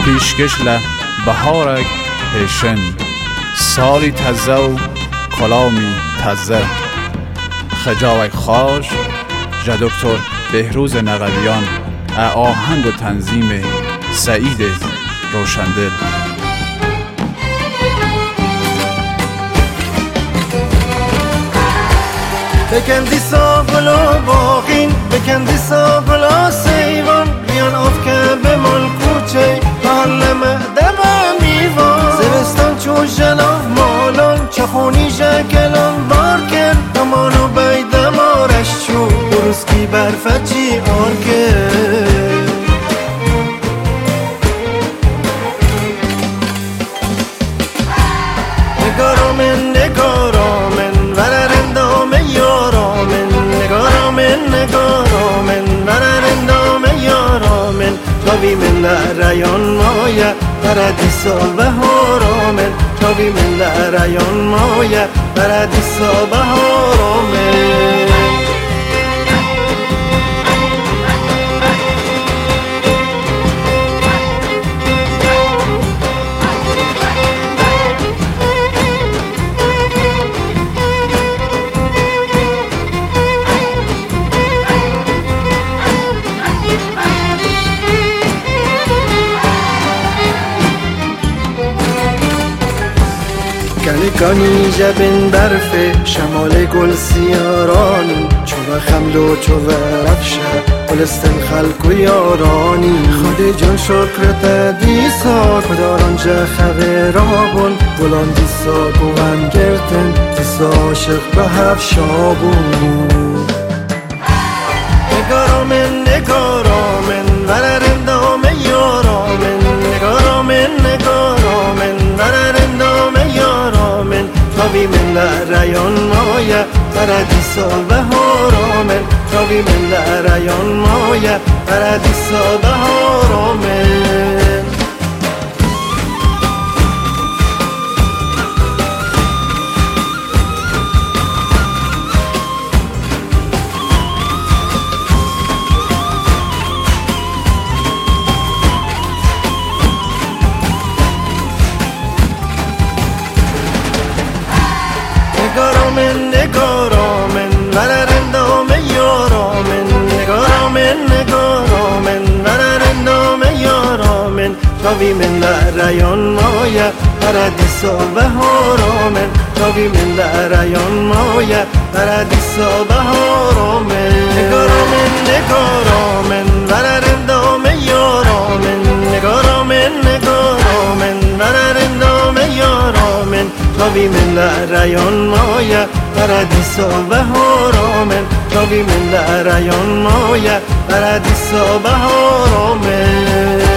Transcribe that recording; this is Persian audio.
پیشکش له بهارک پیشن سالی تزه و کلامی تزه خجاوک خاش جا دکتر بهروز نقویان آهنگ و تنظیم سعید روشندل. بکندی ساقلا باقین بکندی ساقلا سیوان بیان افکه به مال کوچه محل مهدم میوان زمستان چو جلاف مالان چخونی شکلان بارکن امانو بیدم آرش چو درسکی برفچی آرکن نگارامن نگارامن وررندام یارامن نگارامن نگارامن وررندام یارامن تاوی من لرایان مایه پردیسا بهارامن تاوی من لرایان مایه پردیسا بهارامن گانی جبن برف شمال گل سیارانی چو خمل و چو رفشه گلستن خلق و یارانی خود جان شکرت دیسا کداران جه خبرابون گلان دیسا گوان گردن دیسا عاشق به هفشابون نگارامن نگارامن وررندام یارامن نگارامن نگارامن وررندام یارامن تاوی من لرایان مایه پردیسا بهارامن تاوی من لرایان مایه پردیسا بهارامن نگارامن نگارامن وررندام یارامن نگارامن نگارامن وررندام یارامن تاوی من لرایان مایه پردیسا بهارامن تاوی من لرایان مایه پردیسا بهارامن نگارامن نگارامن وررندام یارامن نگارامن نگارامن وررندام یارامن تاوی من لرایان مایه پردیسا بهارامن تاوی من لرایان مایه پردیسا بهارامن